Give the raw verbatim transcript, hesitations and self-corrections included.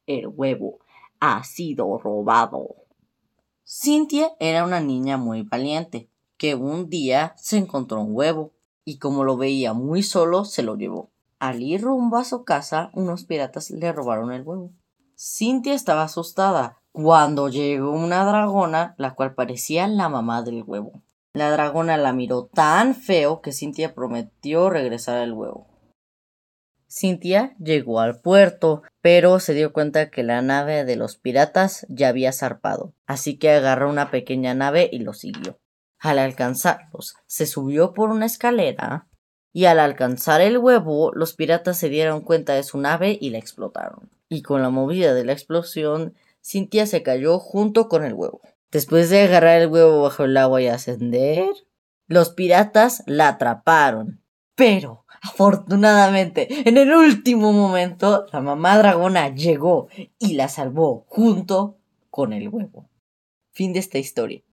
El huevo ha sido robado. Cynthia era una niña muy valiente, que un día se encontró un huevo, y como lo veía muy solo, se lo llevó. Al ir rumbo a su casa, unos piratas le robaron el huevo. Cynthia estaba asustada cuando llegó una dragona, la cual parecía la mamá del huevo. La dragona la miró tan feo que Cynthia prometió regresar el huevo. Cynthia llegó al puerto, pero se dio cuenta que la nave de los piratas ya había zarpado, así que agarró una pequeña nave y los siguió. Al alcanzarlos, se subió por una escalera y al alcanzar el huevo, los piratas se dieron cuenta de su nave y la explotaron. Y con la movida de la explosión, Cynthia se cayó junto con el huevo. Después de agarrar el huevo bajo el agua y ascender, los piratas la atraparon. Pero, afortunadamente, en el último momento, la mamá dragona llegó y la salvó junto con el huevo. Fin de esta historia.